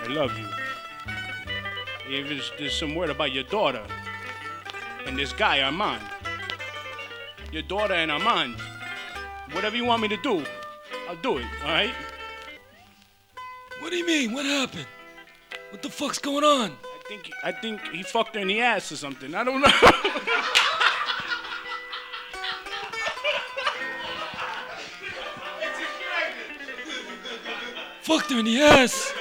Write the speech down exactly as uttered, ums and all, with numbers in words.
love you. If there's, there's some word about your daughter and this guy, Armand. Your daughter and Armand. Whatever you want me to do, I'll do it, all right? What do you mean? What happened? What the fuck's going on? I think I think he fucked her in the ass or something. I don't know. Fucked her in the ass.